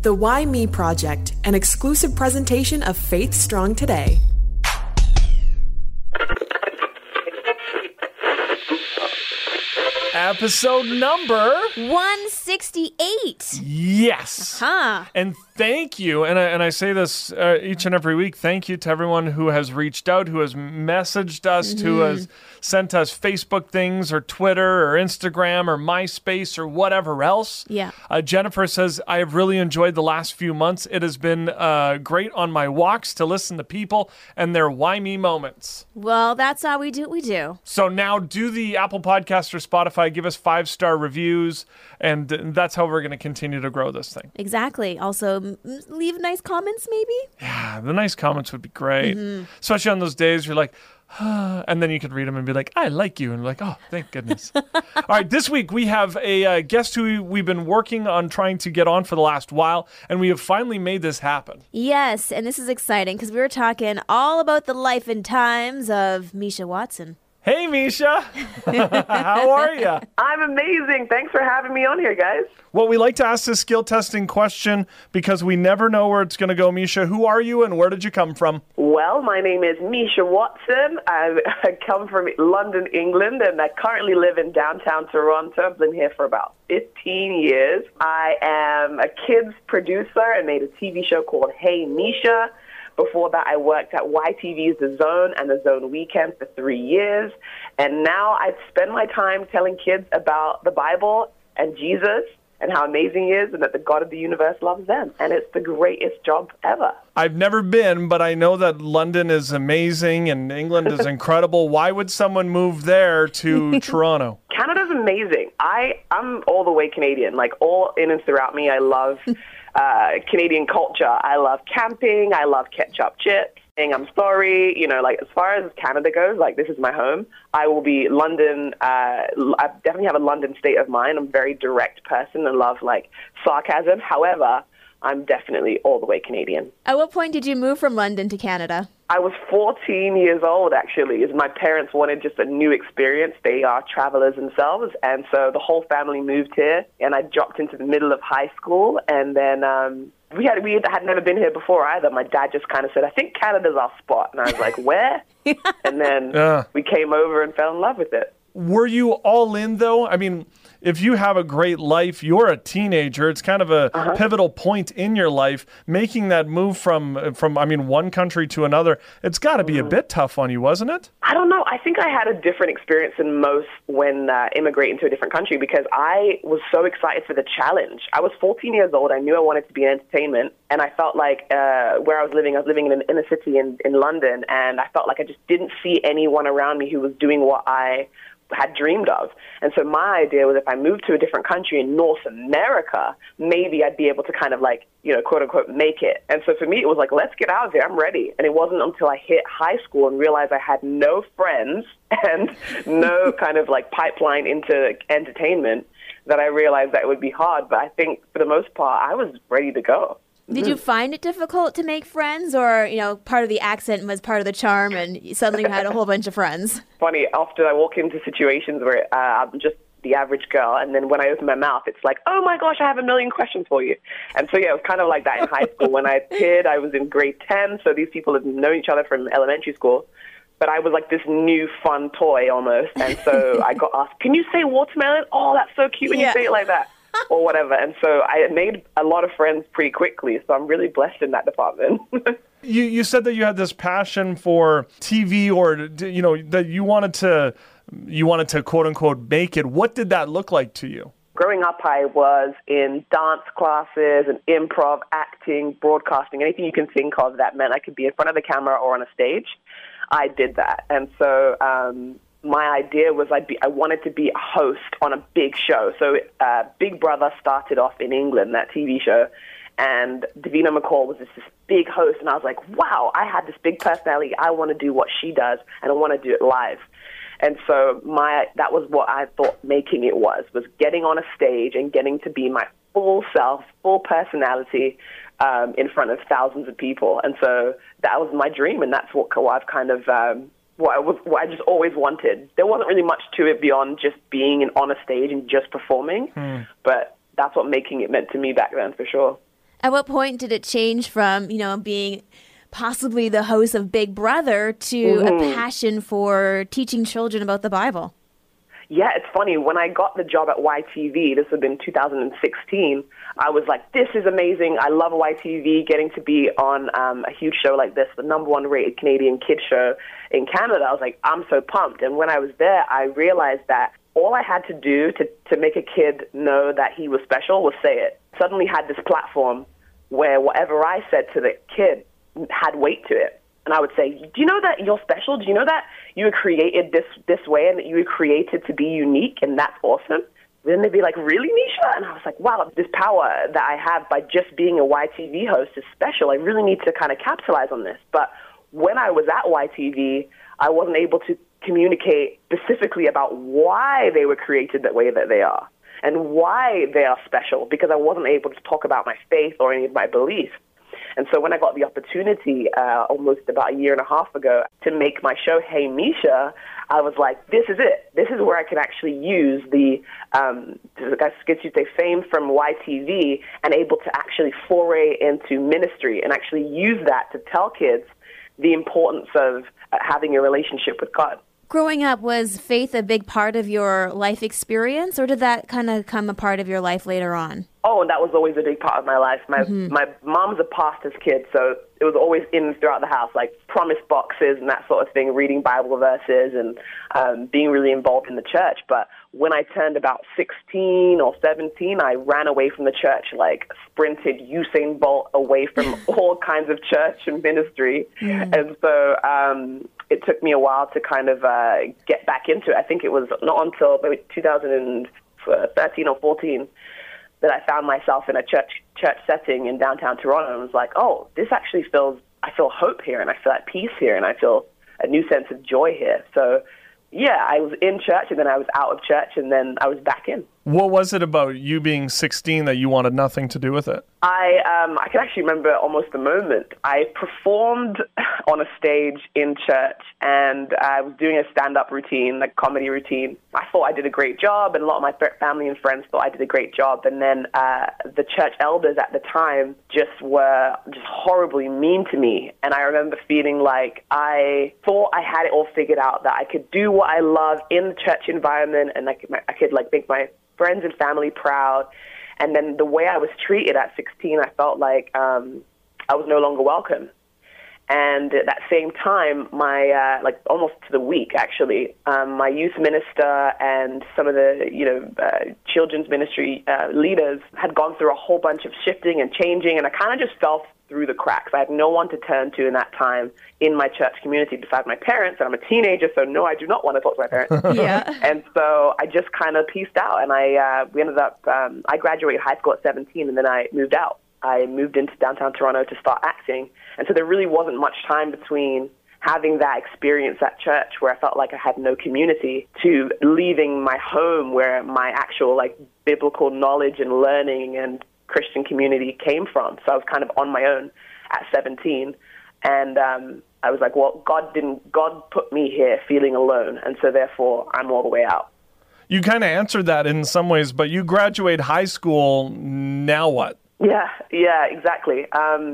The Why Me Project, an exclusive presentation of Faith Strong Today. Episode number 168. Yes. And thank you, and I say this each and every week, thank you to everyone who has reached out, who has messaged us, who has sent us Facebook things or Twitter or Instagram or MySpace or whatever else. Yeah. Jennifer says, I have really enjoyed the last few months. It has been great on my walks to listen to people and their why me moments. Well, that's how we do what we do. So now do the Apple Podcast or Spotify, give us 5-star reviews, and that's how we're going to continue to grow this thing. Exactly. Also, leave nice comments, maybe? Yeah, the nice comments would be great. Especially on those days you're like, and then you could read them and be like, I like you. And like, oh, thank goodness. All right, this week we have a guest who we've been working on trying to get on for the last while, and we have finally made this happen. Yes, and this is exciting because we were talking all about the life and times of Misha Watson. Hey, Misha. How are you? I'm amazing. Thanks for having me on here, guys. Well, we like to ask this skill testing question because we never know where it's going to go. Misha, who are you and where did you come from? Well, my name is Misha Watson. I come from London, England, and I currently live in downtown Toronto. I've been here for about 15 years. I am a kids producer and made a TV show called Hey Misha. Before that, I worked at YTV's The Zone and The Zone Weekend for 3 years. And now I spend my time telling kids about the Bible and Jesus and how amazing he is and that the God of the universe loves them. And it's the greatest job ever. I've never been, but I know that London is amazing and England is incredible. Why would someone move there to Toronto? Canada's amazing. I'm all the way Canadian. Like, all in and throughout me, I love Canadian culture. I love camping. I love ketchup chips. I'm sorry, like, as far as Canada goes, like, this is my home. I will be London. I definitely have a London state of mind. I'm a very direct person and love, like, sarcasm. However, I'm definitely all the way Canadian. At what point did you move from London to Canada? I was 14 years old, actually, as my parents wanted just a new experience. They are travelers themselves, and so the whole family moved here, and I dropped into the middle of high school, and then we had never been here before either. My dad just kind of said, I think Canada's our spot, and I was like, where? And then we came over and fell in love with it. Were you all in, though? I mean, if you have a great life, you're a teenager. It's kind of a pivotal point in your life. Making that move from one country to another, it's got to be a bit tough on you, wasn't it? I don't know. I think I had a different experience than most when immigrating to a different country because I was so excited for the challenge. I was 14 years old. I knew I wanted to be in entertainment, and I felt like where I was living in an inner city in London, and I felt like I just didn't see anyone around me who was doing what I had dreamed of. And so my idea was if I moved to a different country in North America, maybe I'd be able to kind of like, quote unquote, make it. And so for me, it was like, let's get out of here. I'm ready. And it wasn't until I hit high school and realized I had no friends and no kind of like pipeline into entertainment that I realized that it would be hard. But I think for the most part, I was ready to go. Did you find it difficult to make friends, or, part of the accent was part of the charm and suddenly you had a whole bunch of friends? Funny, often I walk into situations where I'm just the average girl, and then when I open my mouth, it's like, oh my gosh, I have a million questions for you. And so, yeah, it was kind of like that in high school. When I appeared, I was in grade 10, so these people had known each other from elementary school. But I was like this new fun toy almost, and so I got asked, can you say watermelon? Oh, that's so cute when you say it like that. Or whatever. And so I made a lot of friends pretty quickly. So I'm really blessed in that department. You said that you had this passion for TV, or, that you wanted to quote unquote make it. What did that look like to you? Growing up, I was in dance classes and improv, acting, broadcasting, anything you can think of that meant I could be in front of the camera or on a stage. I did that. And so, my idea was I wanted to be a host on a big show. So Big Brother started off in England, that TV show, and Davina McCall was this big host, and I was like, wow, I had this big personality. I want to do what she does, and I want to do it live. And so that was what I thought making it was getting on a stage and getting to be my full self, full personality in front of thousands of people. And so that was my dream, and that's what I've kind of... what I just always wanted. There wasn't really much to it beyond just being on a stage and just performing, but that's what making it meant to me back then, for sure. At what point did it change from, being possibly the host of Big Brother to a passion for teaching children about the Bible? Yeah, it's funny. When I got the job at YTV, this had been 2016, I was like, this is amazing. I love YTV, getting to be on a huge show like this, the #1 rated Canadian kids show in Canada. I was like, I'm so pumped. And when I was there, I realized that all I had to do to make a kid know that he was special was say it. Suddenly had this platform where whatever I said to the kid had weight to it. And I would say, do you know that you're special? Do you know that you were created this way and that you were created to be unique, and that's awesome? Then they'd be like, really, Misha? And I was like, wow, this power that I have by just being a YTV host is special. I really need to kind of capitalize on this. But when I was at YTV, I wasn't able to communicate specifically about why they were created that way that they are and why they are special, because I wasn't able to talk about my faith or any of my beliefs. And so when I got the opportunity almost about a year and a half ago to make my show, Hey Misha, I was like, this is it. This is where I can actually use the, I guess you'd say, fame from YTV and able to actually foray into ministry and actually use that to tell kids the importance of having a relationship with God. Growing up, was faith a big part of your life experience, or did that kind of come a part of your life later on? Oh, and that was always a big part of my life. My mom's a pastor's kid, so it was always in throughout the house, like promise boxes and that sort of thing, reading Bible verses and being really involved in the church. But when I turned about 16 or 17, I ran away from the church, like sprinted Usain Bolt away from all kinds of church and ministry. And so it took me a while to kind of get back into it. I think it was not until maybe 2013 or 14 that I found myself in a church setting in downtown Toronto and was like, oh, this actually I feel hope here, and I feel at peace here, and I feel a new sense of joy here. So, yeah, I was in church, and then I was out of church, and then I was back in. What was it about you being 16 that you wanted nothing to do with it? I can actually remember almost the moment. I performed on a stage in church, and I was doing a stand-up routine, like comedy routine. I thought I did a great job, and a lot of my family and friends thought I did a great job. And then the church elders at the time were horribly mean to me. And I remember feeling like I thought I had it all figured out, that I could do what I love in the church environment, and I could like make my friends and family proud. And then the way I was treated at 16, I felt like I was no longer welcome. And at that same time, my like almost to the week actually, my youth minister and some of the children's ministry leaders had gone through a whole bunch of shifting and changing, and I kind of just fell through the cracks. I had no one to turn to in that time in my church community besides my parents, and I'm a teenager, so no, I do not want to talk to my parents. Yeah. And so I just kind of pieced out, and we ended up, I graduated high school at 17, and then I moved out. I moved into downtown Toronto to start acting, and so there really wasn't much time between having that experience at church where I felt like I had no community to leaving my home where my actual like biblical knowledge and learning and Christian community came from. So I was kind of on my own at 17, and I was like, well, God put me here feeling alone, and so therefore I'm all the way out. You kind of answered that in some ways, but you graduate high school, now what? Yeah, exactly.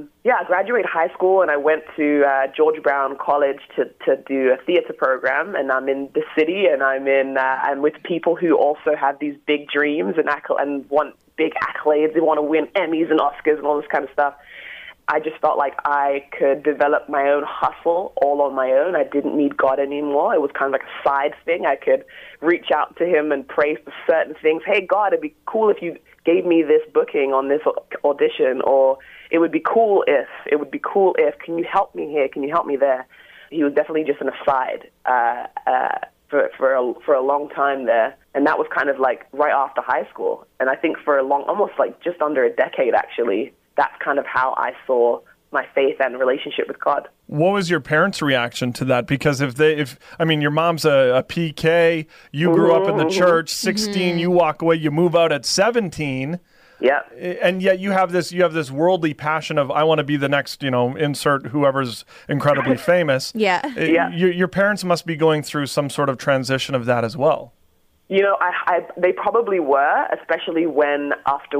I graduated high school and I went to George Brown College to do a theater program, and I'm in the city, and I'm with people who also have these big dreams and want big accolades. They want to win Emmys and Oscars and all this kind of stuff. I just felt like I could develop my own hustle all on my own. I didn't need God anymore. It was kind of like a side thing. I could reach out to him and pray for certain things. Hey, God, it'd be cool if you gave me this booking on this audition, or it would be cool if, can you help me here? Can you help me there? He was definitely just an aside for a long time there. And that was kind of like right after high school. And I think for almost like just under a decade, actually, that's kind of how I saw my faith and relationship with God. What was your parents' reaction to that? Because your mom's a PK, you grew up in the church, 16, you walk away, you move out at 17. Yeah. And yet you have this worldly passion of, I want to be the next, insert whoever's incredibly famous. Yeah. Your parents must be going through some sort of transition of that as well. You know, they probably were, especially when after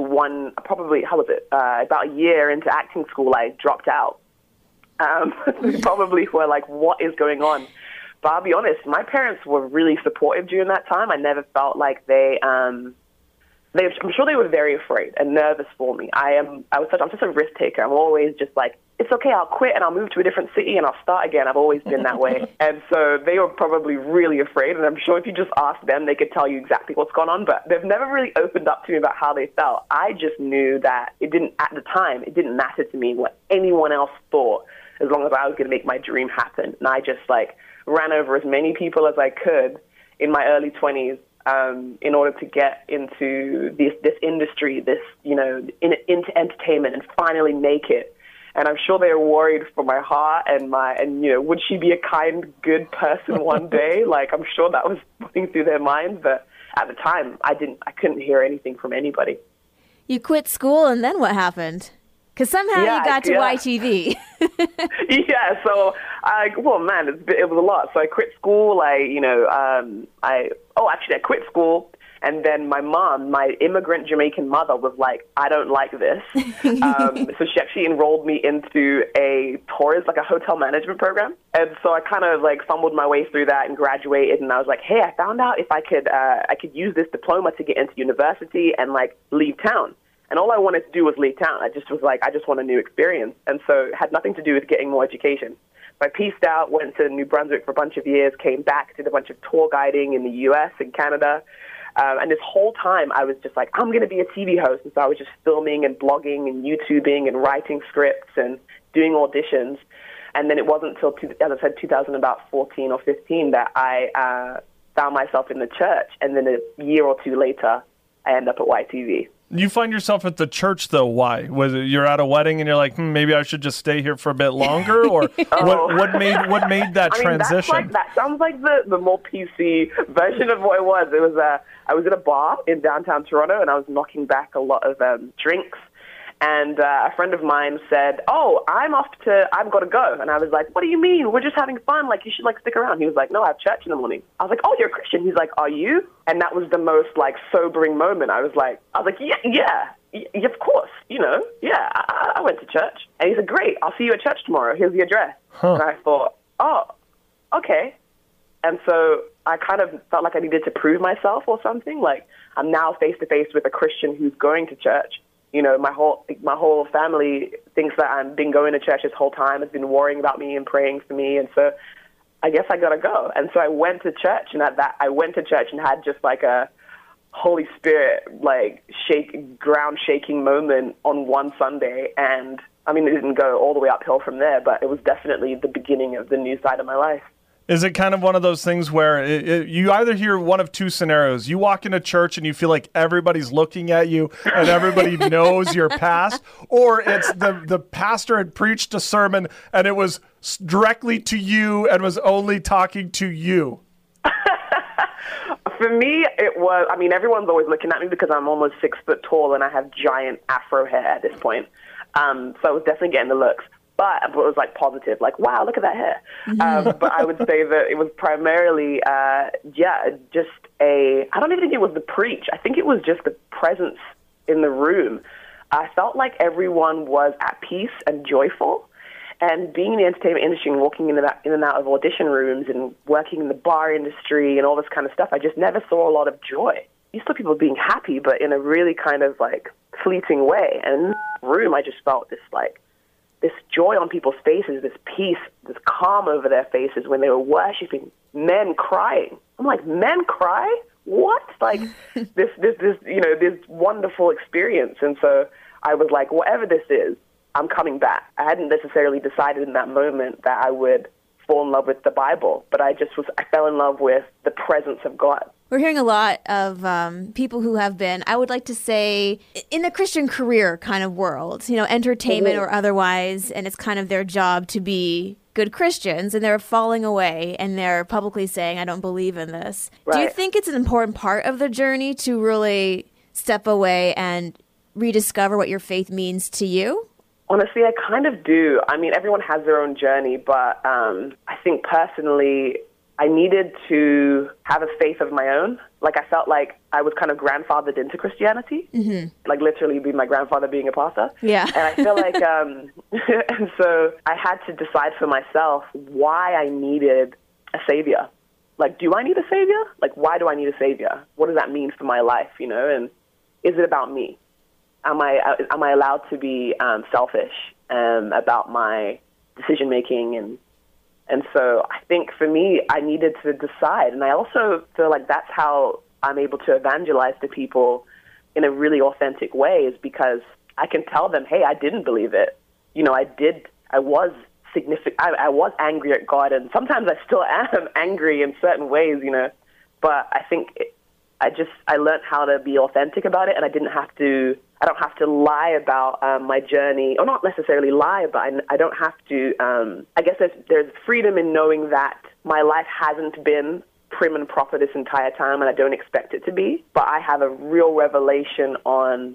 about a year into acting school, I dropped out. They probably were like, what is going on? But I'll be honest, my parents were really supportive during that time. I never felt like I'm sure they were very afraid and nervous for me. I'm just a risk taker. I'm always just like, it's okay, I'll quit and I'll move to a different city and I'll start again. I've always been that way. And so they were probably really afraid. And I'm sure if you just asked them, they could tell you exactly what's gone on. But they've never really opened up to me about how they felt. I just knew that at the time, it didn't matter to me what anyone else thought, as long as I was going to make my dream happen. And I just ran over as many people as I could in my early 20s in order to get into this industry, into entertainment and finally make it. And I'm sure they were worried for my heart and would she be a kind, good person one day? I'm sure that was running through their minds. But at the time, I couldn't hear anything from anybody. You quit school, and then what happened? Because somehow you got to YTV. Yeah, so it was a lot. So I quit school. I quit school, and then my mom, my immigrant Jamaican mother, was like, "I don't like this." So she actually enrolled me into a hotel management program, and so I kind of fumbled my way through that and graduated. And I was like, "Hey, I found out if I could use this diploma to get into university and leave town." And all I wanted to do was leave town. I just was like, I just want a new experience. And so it had nothing to do with getting more education. So I pieced out, went to New Brunswick for a bunch of years, came back, did a bunch of tour guiding in the U.S. and Canada. And this whole time I was just like, I'm going to be a TV host. And so I was just filming and blogging and YouTubing and writing scripts and doing auditions. And then it wasn't until, as I said, 2014 or 15 that I found myself in the church. And then a year or two later, I ended up at YTV. You find yourself at the church, though. Why? Was it you're at a wedding and you're like, maybe I should just stay here for a bit longer? Or what made that transition? That sounds like the more PC version of what it was. It was I was at a bar in downtown Toronto and I was knocking back a lot of drinks. And a friend of mine said, "Oh, I've got to go." And I was like, "What do you mean? We're just having fun. You should stick around." He was like, "No, I have church in the morning." I was like, "Oh, you're a Christian?" He's like, "Are you?" And that was the most sobering moment. I was like, yeah, of course. Yeah, I went to church. And he said, "Great, I'll see you at church tomorrow. Here's the address." Huh. And I thought, oh, okay. And so I kind of felt like I needed to prove myself or something. I'm now face to face with a Christian who's going to church. My whole family thinks that I've been going to church this whole time, has been worrying about me and praying for me, and so I guess I gotta go. And so I went to church, and I went to church and had just a Holy Spirit ground shaking moment on one Sunday, and it didn't go all the way uphill from there, but it was definitely the beginning of the new side of my life. Is it kind of one of those things where you either hear one of two scenarios? You walk into church and you feel like everybody's looking at you and everybody knows your past, or it's the pastor had preached a sermon and it was directly to you and was only talking to you? For me, it was, everyone's always looking at me because I'm almost 6 foot tall and I have giant afro hair at this point. So I was definitely getting the looks. But it was positive, wow, look at that hair. But I would say that it was primarily, I don't even think it was the preach. I think it was just the presence in the room. I felt like everyone was at peace and joyful. And being in the entertainment industry and walking in and out of audition rooms and working in the bar industry and all this kind of stuff, I just never saw a lot of joy. You saw people being happy, but in a really kind of fleeting way. And in the room, I just felt this joy on people's faces, this peace, this calm over their faces when they were worshiping, men crying. I'm like, men cry? What? This wonderful experience. And so I was like, whatever this is, I'm coming back. I hadn't necessarily decided in that moment that I would fall in love with the Bible, but I fell in love with the presence of God. We're hearing a lot of people who have been, I would like to say, in the Christian career kind of world, entertainment or otherwise, and it's kind of their job to be good Christians, and they're falling away, and they're publicly saying, I don't believe in this. Right. Do you think it's an important part of the journey to really step away and rediscover what your faith means to you? Honestly, I kind of do. Everyone has their own journey, but I think personally, I needed to have a faith of my own Like I felt like I was kind of grandfathered into Christianity, like literally being my grandfather being a pastor. Yeah. And I feel like, and so I had to decide for myself why I needed a savior. Like, do I need a savior? Like, why do I need a savior? What does that mean for my life, you know? And is it about me? Am I allowed to be selfish about my decision making? And so I think for me, I needed to decide. And I also feel like that's how I'm able to evangelize to people in a really authentic way, is because I can tell them, hey, I didn't believe it. You know, I was significant. I was angry at God, and sometimes I still am angry in certain ways, you know. But I think I learned how to be authentic about it, and I don't have to lie about my journey, or not necessarily lie, but I don't have to, I guess there's freedom in knowing that my life hasn't been prim and proper this entire time, and I don't expect it to be, but I had a real revelation on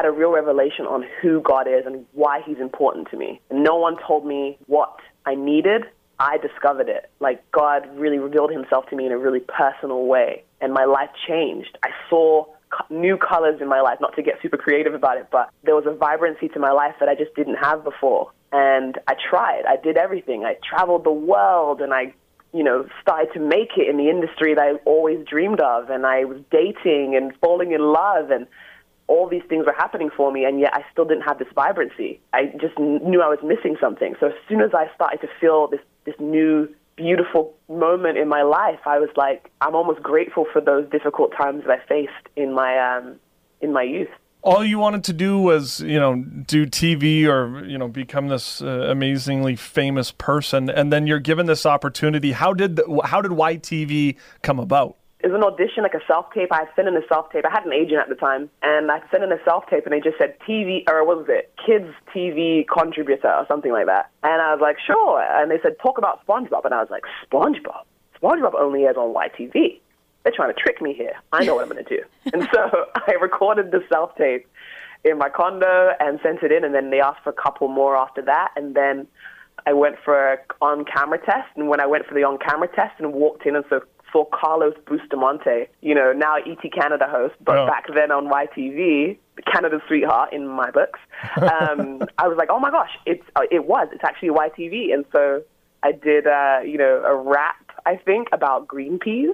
who God is and why he's important to me. And no one told me what I needed. I discovered it. Like, God really revealed himself to me in a really personal way, and my life changed. I saw new colors in my life, not to get super creative about it, but there was a vibrancy to my life that I just didn't have before. And I tried. I did everything. I traveled the world, and I, you know, started to make it in the industry that I always dreamed of, and I was dating and falling in love, and all these things were happening for me, and yet I still didn't have this vibrancy. I just knew I was missing something. So as soon as I started to feel this new, beautiful moment in my life, I was like, I'm almost grateful for those difficult times that I faced in my youth. All you wanted to do was, you know, do TV or, you know, become this amazingly famous person, and then you're given this opportunity. How did YTV come about? It was an audition, like a self-tape. I had sent in a self-tape. I had an agent at the time, and I sent in a self-tape, and they just said TV, or what was it, kids TV contributor or something like that. And I was like, sure. And they said, talk about SpongeBob. And I was like, SpongeBob? SpongeBob only airs on YTV. They're trying to trick me here. I know what I'm going to do. And so I recorded the self-tape in my condo and sent it in, and then they asked for a couple more after that. And then I went for an on-camera test, and when I went for the on-camera test and walked in and saw Carlos Bustamante, you know, now ET Canada host, but back then on YTV, Canada's sweetheart in my books. I was like, oh my gosh, it's actually YTV. And so I did, you know, a rap, I think, about green peas.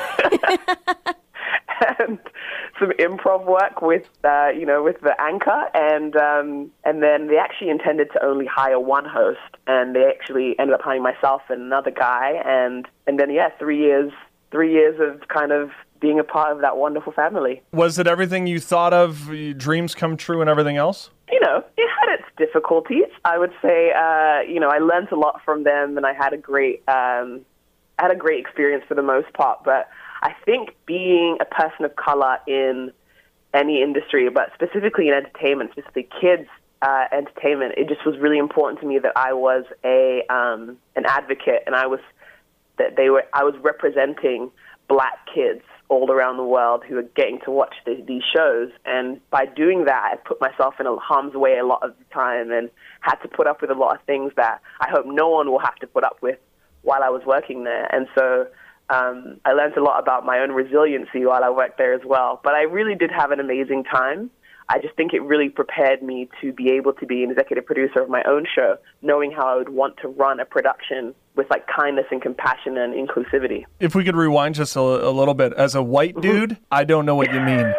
And some improv work with, you know, with the anchor, and then they actually intended to only hire one host, and they actually ended up hiring myself and another guy, and then 3 years of kind of being a part of that wonderful family. Was it everything you thought of, dreams come true and everything else? You know, it had its difficulties. I would say, you know, I learned a lot from them, and I had a great experience for the most part, but I think being a person of color in any industry, but specifically in entertainment, specifically kids entertainment, it just was really important to me that I was an advocate, and I was representing Black kids all around the world who are getting to watch these shows. And by doing that, I put myself in harm's way a lot of the time, and had to put up with a lot of things that I hope no one will have to put up with while I was working there. And so I learned a lot about my own resiliency while I worked there as well. But I really did have an amazing time. I just think it really prepared me to be able to be an executive producer of my own show, knowing how I would want to run a production with like kindness and compassion and inclusivity. If we could rewind just a little bit, as a white dude, I don't know what you mean.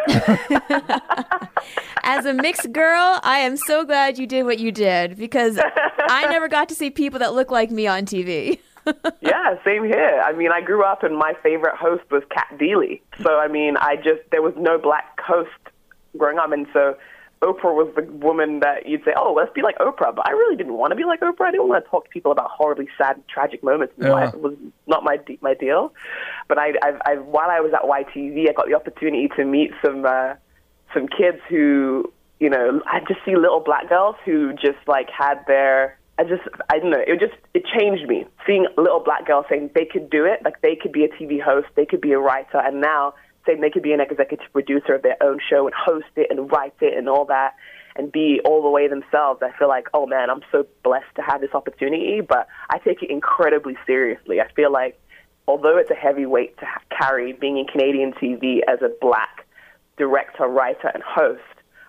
As a mixed girl, I am so glad you did what you did, because I never got to see people that look like me on TV. Yeah, same here. I mean, I grew up and my favorite host was Kat Deely. So, I mean, there was no Black host growing up. And so Oprah was the woman that you'd say, oh, let's be like Oprah. But I really didn't want to be like Oprah. I didn't want to talk to people about horribly sad, tragic moments in life. It was not my deal. But while I was at YTV, I got the opportunity to meet some kids who, you know, I just see little Black girls who just like had their, I don't know, it changed me. Seeing little Black girls saying they could do it, like they could be a TV host, they could be a writer, and now saying they could be an executive producer of their own show and host it and write it and all that and be all the way themselves. I feel like, oh man, I'm so blessed to have this opportunity, but I take it incredibly seriously. I feel like although it's a heavy weight to carry, being in Canadian TV as a black director, writer, and host,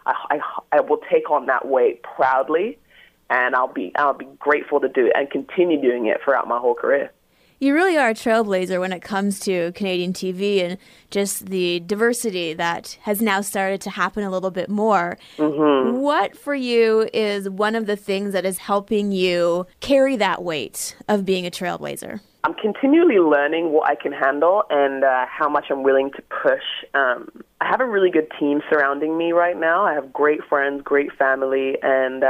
I will take on that weight proudly, and I'll be grateful to do it and continue doing it throughout my whole career. You really are a trailblazer when it comes to Canadian TV and just the diversity that has now started to happen a little bit more. Mm-hmm. What for you is one of the things that is helping you carry that weight of being a trailblazer? I'm continually learning what I can handle and how much I'm willing to push. I have a really good team surrounding me right now. I have great friends, great family, and,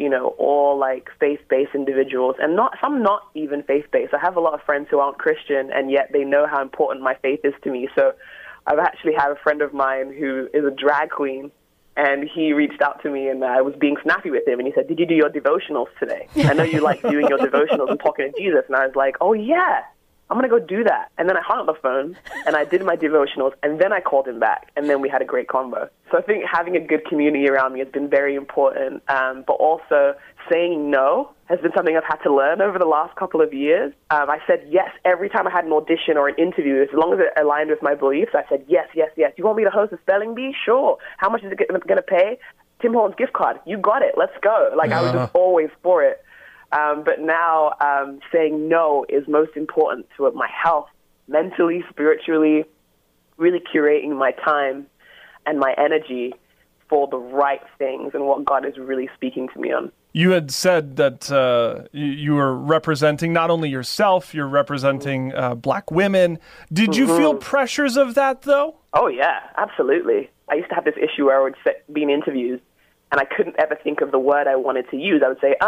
all like faith-based individuals. And some not even faith-based. I have a lot of friends who aren't Christian, and yet they know how important my faith is to me. So I've actually had a friend of mine who is a drag queen, and he reached out to me, and I was being snappy with him, and he said, "Did you do your devotionals today? I know you like doing your devotionals and talking to Jesus." And I was like, "Oh, yeah, I'm going to go do that." And then I hung up the phone, and I did my devotionals, and then I called him back, and then we had a great convo. So I think having a good community around me has been very important, but also saying no has been something I've had to learn over the last couple of years. I said yes every time I had an audition or an interview, as long as it aligned with my beliefs. I said yes, yes, yes. You want me to host a spelling bee? Sure. How much is it going to pay? Tim Hortons gift card. You got it. Let's go. I was just always for it. But now saying no is most important to my health, mentally, spiritually, really curating my time and my energy for the right things and what God is really speaking to me on. You had said that you were representing not only yourself, you're representing black women. Did you feel pressures of that, though? Oh, yeah, absolutely. I used to have this issue where I would be in interviews, and I couldn't ever think of the word I wanted to use. I would say,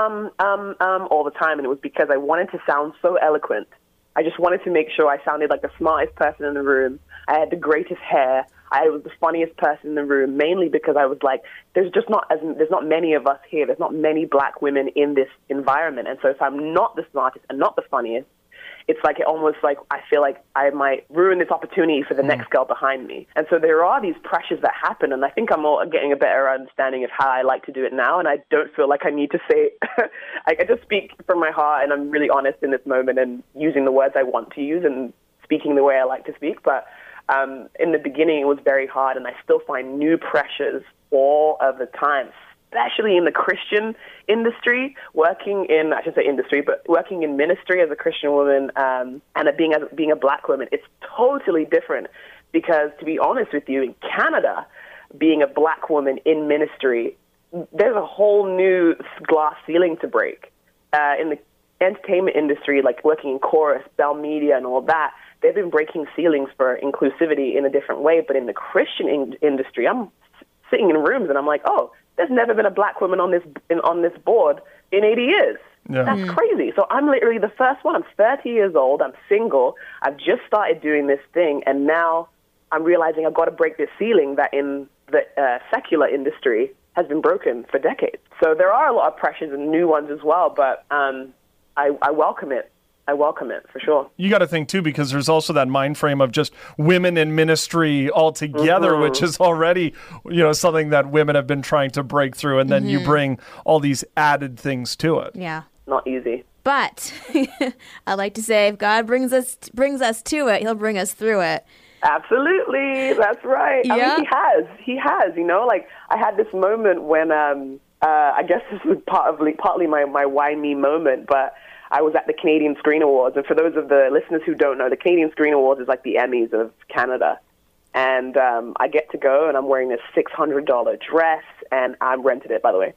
all the time, and it was because I wanted to sound so eloquent. I just wanted to make sure I sounded like the smartest person in the room. I had the greatest hair. I was the funniest person in the room, mainly because I was like, there's not many of us here. There's not many black women in this environment. And so if I'm not the smartest and not the funniest, it's like almost like I feel like I might ruin this opportunity for the next girl behind me. And so there are these pressures that happen, and I think I'm getting a better understanding of how I like to do it now, and I don't feel like I need to say it. I just speak from my heart, and I'm really honest in this moment and using the words I want to use and speaking the way I like to speak. But in the beginning, it was very hard, and I still find new pressures all of the time, especially in the Christian industry, working in ministry as a Christian woman, and being a black woman. It's totally different because, to be honest with you, in Canada, being a black woman in ministry, there's a whole new glass ceiling to break. In the entertainment industry, like working in Chorus, Bell Media, and all that, they've been breaking ceilings for inclusivity in a different way. But in the Christian industry, I'm sitting in rooms and I'm like, oh, there's never been a black woman on this board in 80 years. Yeah. That's crazy. So I'm literally the first one. I'm 30 years old. I'm single. I've just started doing this thing. And now I'm realizing I've got to break this ceiling that in the secular industry has been broken for decades. So there are a lot of pressures and new ones as well. But I welcome it. I welcome it, for sure. You got to think, too, because there's also that mind frame of just women in ministry altogether, which is already, something that women have been trying to break through. And then you bring all these added things to it. Yeah. Not easy. But I like to say, if God brings us to it, he'll bring us through it. Absolutely. That's right. Yeah. I mean, he has, I had this moment when, I guess this was partly my why me moment, but I was at the Canadian Screen Awards, and for those of the listeners who don't know, the Canadian Screen Awards is like the Emmys of Canada. And I get to go, and I'm wearing this $600 dress, and I rented it, by the way,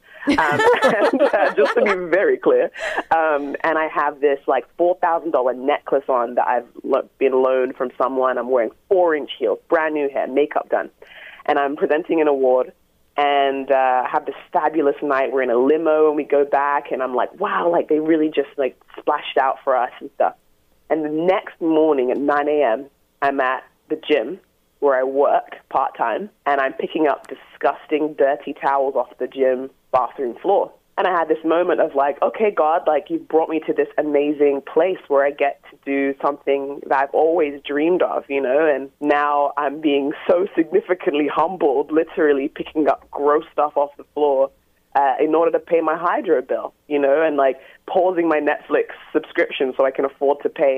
and, just to be very clear. And I have this like $4,000 necklace on that I've been loaned from someone. I'm wearing 4-inch heels, brand new hair, makeup done, and I'm presenting an award. And have this fabulous night. We're in a limo, and we go back, and I'm like, wow, like they really just like splashed out for us and stuff. And the next morning at 9 a.m., I'm at the gym where I work part-time, and I'm picking up disgusting, dirty towels off the gym bathroom floor. And I had this moment of like, okay, God, like you've brought me to this amazing place where I get to do something that I've always dreamed of, and now I'm being so significantly humbled, literally picking up gross stuff off the floor in order to pay my hydro bill, and like pausing my Netflix subscription so I can afford to pay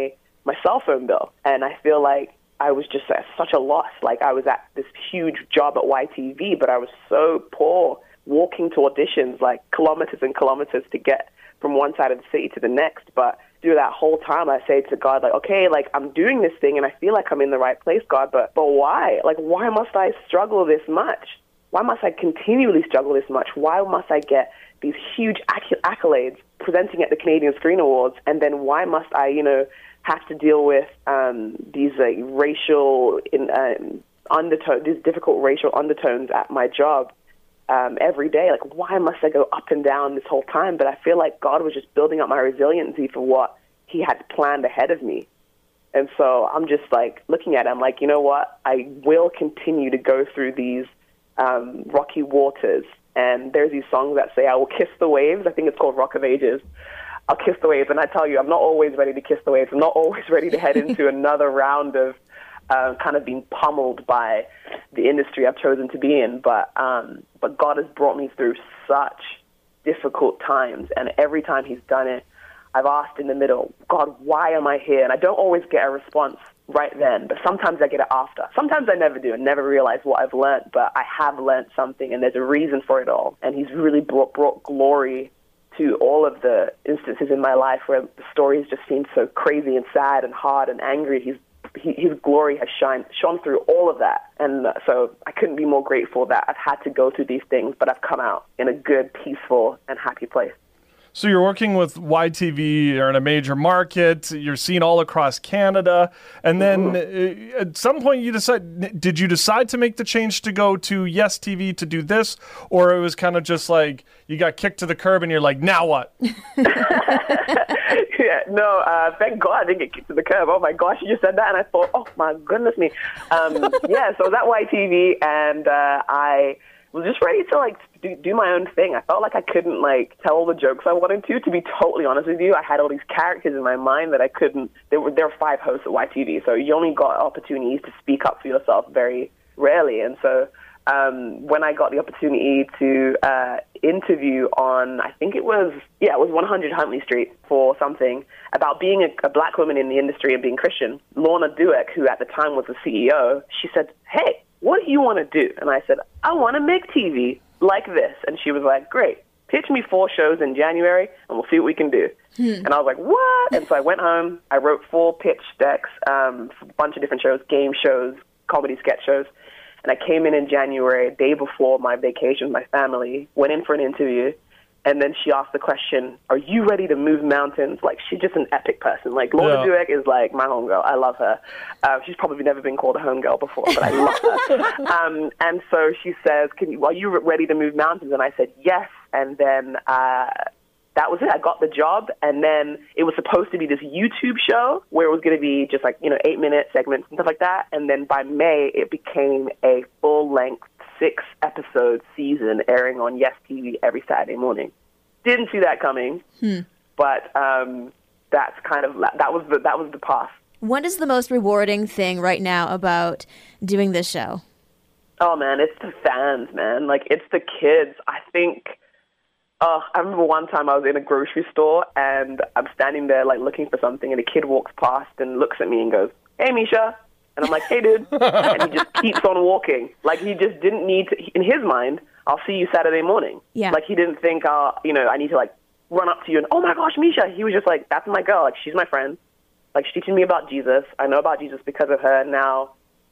my cell phone bill. And I feel like I was just at such a loss. Like, I was at this huge job at YTV, but I was so poor, walking to auditions like kilometers and kilometers to get from one side of the city to the next. But through that whole time, I say to God, like, okay, like, I'm doing this thing and I feel like I'm in the right place, God, but why? Like, why must I struggle this much? Why must I continually struggle this much? Why must I get these huge accolades presenting at the Canadian Screen Awards, and then why must I, have to deal with these racial undertones, these difficult racial undertones at my job every day? Like, why must I go up and down this whole time? But I feel like God was just building up my resiliency for what he had planned ahead of me. And so I'm just like looking at it, I'm like, you know what? I will continue to go through these rocky waters. And there's these songs that say, I will kiss the waves. I think it's called Rock of Ages. I'll kiss the waves. And I tell you, I'm not always ready to kiss the waves. I'm not always ready to head into another round of kind of being pummeled by the industry I've chosen to be in. But God has brought me through such difficult times. And every time he's done it, I've asked in the middle, God, why am I here? And I don't always get a response right then, but sometimes I get it after. Sometimes I never do and never realize what I've learned, but I have learned something, and there's a reason for it all. And he's really brought glory to all of the instances in my life where the stories just seem so crazy and sad and hard and angry. His glory has shone through all of that. And so I couldn't be more grateful that I've had to go through these things, but I've come out in a good, peaceful, and happy place. So you're working with YTV, you're in a major market, you're seen all across Canada, and then at some point did you decide to make the change to go to Yes TV to do this, or it was kind of just like you got kicked to the curb and you're like, now what? Thank God I didn't get kicked to the curb. Oh my gosh, you just said that and I thought, oh my goodness me. So I was at YTV and I was just ready to do my own thing. I felt like I couldn't tell all the jokes I wanted to be totally honest with you. I had all these characters in my mind that I couldn't. There were 5 hosts at YTV, so you only got opportunities to speak up for yourself very rarely. And so when I got the opportunity to interview on, I think it was 100 Huntley Street for something about being a black woman in the industry and being Christian, Lorna Dueck, who at the time was the CEO, she said, hey, what do you want to do? And I said, I want to make TV like this. And she was like, great, pitch me 4 shows in January and we'll see what we can do. And I was like, what? And so I went home, I wrote 4 pitch decks for a bunch of different shows, game shows, comedy sketch shows. And I came in January, a day before my vacation with my family, went in for an interview. And then she asked the question, are you ready to move mountains? She's just an epic person. Lorna Dueck is my homegirl. I love her. She's probably never been called a homegirl before, but I love her. And so she says, are you ready to move mountains? And I said, yes. And then that was it. I got the job. And then it was supposed to be this YouTube show where it was going to be just 8-minute segments and stuff like that. And then by May, it became a full-length 6-episode season airing on Yes TV every Saturday morning. Didn't see that coming, but that's that was the path. What is the most rewarding thing right now about doing this show? Oh man, it's the fans, man. It's the kids. I think. I remember one time I was in a grocery store and I'm standing there looking for something, and a kid walks past and looks at me and goes, "Hey, Misha." And I'm like, hey, dude. And he just keeps on walking. He just didn't need to, in his mind, I'll see you Saturday morning. Yeah. He didn't think, I need to, run up to you and, oh, my gosh, Misha. He was just like, that's my girl. She's my friend. She's teaching me about Jesus. I know about Jesus because of her. Now,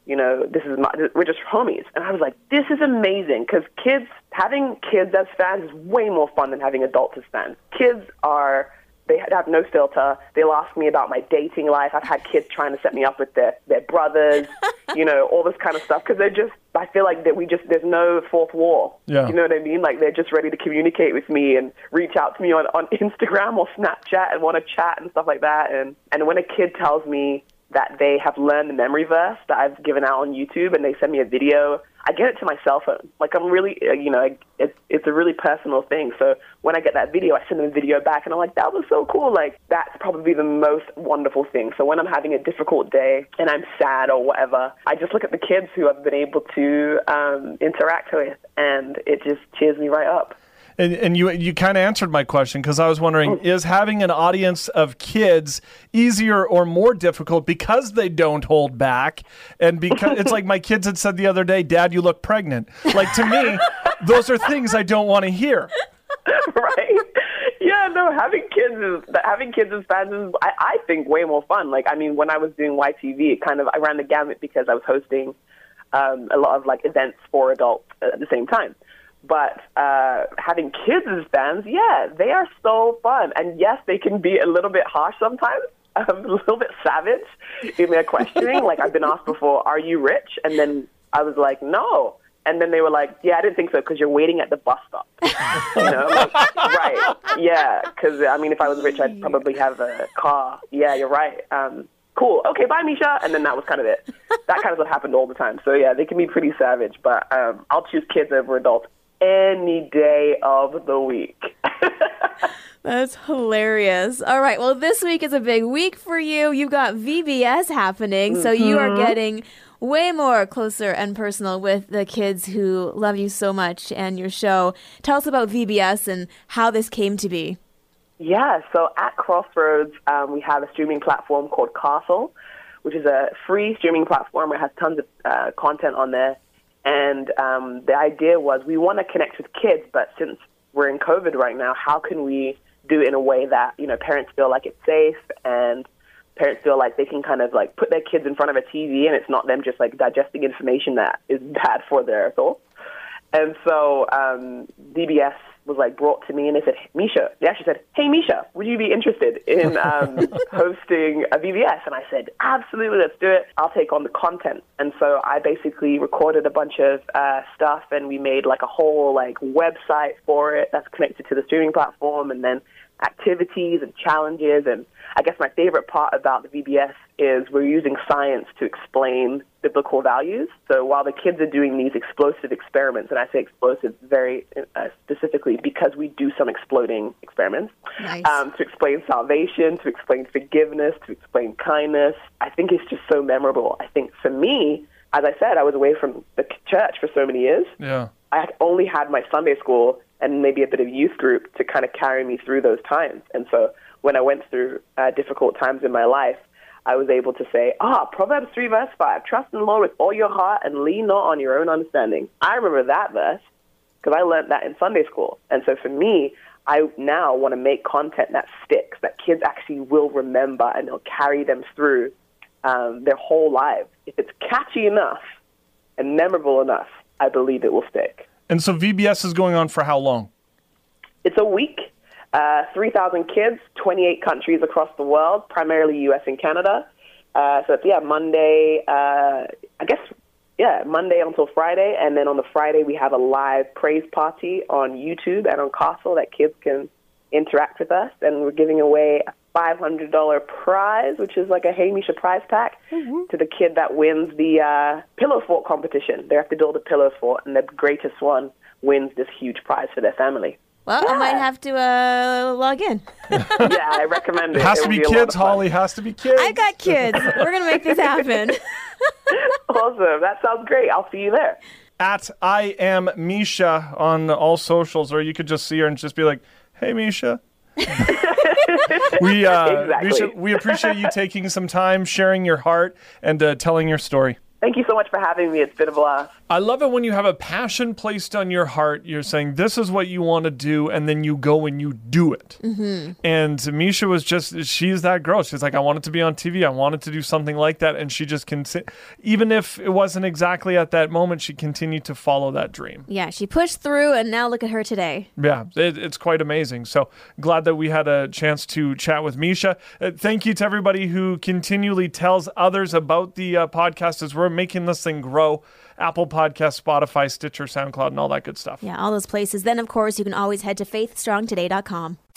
we're just homies. And I was like, this is amazing because having kids as fans is way more fun than having adults as fans. They have no filter. They'll ask me about my dating life. I've had kids trying to set me up with their brothers, all this kind of stuff. Because I feel like there's no fourth wall. Yeah. You know what I mean? They're just ready to communicate with me and reach out to me on Instagram or Snapchat and want to chat and stuff like that. And when a kid tells me that they have learned the memory verse that I've given out on YouTube and they send me a video, I get it to my cell phone. I'm really, it's a really personal thing. So when I get that video, I send them a video back and I'm like, that was so cool. That's probably the most wonderful thing. So when I'm having a difficult day and I'm sad or whatever, I just look at the kids who I've been able to interact with, and it just cheers me right up. And you kind of answered my question, because I was wondering, is having an audience of kids easier or more difficult because they don't hold back? And because it's like my kids had said the other day, Dad, you look pregnant. Like, to me, those are things I don't want to hear. Right? Yeah, no, having kids as fans is, I think, way more fun. Like, I mean, when I was doing YTV, I ran the gamut because I was hosting a lot of like events for adults at the same time. But having kids as fans, yeah, they are so fun. And yes, they can be a little bit harsh sometimes, a little bit savage in their questioning. Like, I've been asked before, are you rich? And then I was like, no. And then they were like, yeah, I didn't think so, because you're waiting at the bus stop. You know, like, right. Yeah, because, I mean, if I was rich, I'd probably have a car. Yeah, you're right. Cool. Okay, bye, Misha. And then that was kind of it. That kind of what happened all the time. So, yeah, they can be pretty savage. But I'll choose kids over adults any day of the week. That's hilarious. All right. Well, this week is a big week for you. You've got VBS happening. So you are getting way more closer and personal with the kids who love you so much and your show. Tell us about VBS and how this came to be. Yeah, so at Crossroads, we have a streaming platform called Castle, which is a free streaming platform that has tons of content on there. And the idea was we want to connect with kids, but since we're in COVID right now, how can we do it in a way that, you know, parents feel like it's safe and parents feel like they can kind of like put their kids in front of a TV and it's not them just like digesting information that is bad for their thoughts. And so VBS was like brought to me and they said, Misha, they actually said, hey, Misha, would you be interested in hosting a VBS? And I said, absolutely, let's do it. I'll take on the content. And so I basically recorded a bunch of stuff and we made like a whole like website for it that's connected to the streaming platform, and then activities and challenges. And I guess my favorite part about the VBS is we're using science to explain biblical values. So while the kids are doing these explosive experiments, and I say explosive very specifically because we do some exploding experiments, Nice. To explain salvation, to explain forgiveness, to explain kindness, I think it's just so memorable. I think for me, as I said, I was away from the church for so many years. Yeah. I had only had my Sunday school and maybe a bit of youth group to kind of carry me through those times. And so when I went through difficult times in my life, I was able to say, Proverbs 3 verse 5, trust in the Lord with all your heart and lean not on your own understanding. I remember that verse because I learned that in Sunday school. And so for me, I now want to make content that sticks, that kids actually will remember and they'll carry them through their whole lives. If it's catchy enough and memorable enough, I believe it will stick. And so VBS is going on for how long? It's a week. 3,000 kids, 28 countries across the world, primarily U.S. and Canada. So it's, Monday, Monday until Friday. And then on the Friday, we have a live praise party on YouTube and on Castle that kids can interact with us. And we're giving away a $500 prize, which is like a Hey Misha prize pack, to the kid that wins the pillow fort competition. They have to build a pillow fort, and the greatest one wins this huge prize for their family. Well, I might have to log in. Yeah, I recommend it. It has to be kids, Holly. Has to be kids. I got kids. We're going to make this happen. Awesome. That sounds great. I'll see you there. At I am Misha on all socials, or you could just see her and just be like, hey, Misha. Exactly. Misha, we appreciate you taking some time, sharing your heart, and telling your story. Thank you so much for having me. It's been a blast. I love it when you have a passion placed on your heart. You're saying, this is what you want to do, and then you go and you do it. Mm-hmm. And Misha was she's that girl. She's like, I wanted to be on TV. I wanted to do something like that. And she just even if it wasn't exactly at that moment, she continued to follow that dream. Yeah, she pushed through, and now look at her today. Yeah, it's quite amazing. So glad that we had a chance to chat with Misha. Thank you to everybody who continually tells others about the podcast as we're making this thing grow. Apple Podcasts, Spotify, Stitcher, SoundCloud, and all that good stuff. Yeah, all those places. Then, of course, you can always head to faithstrongtoday.com.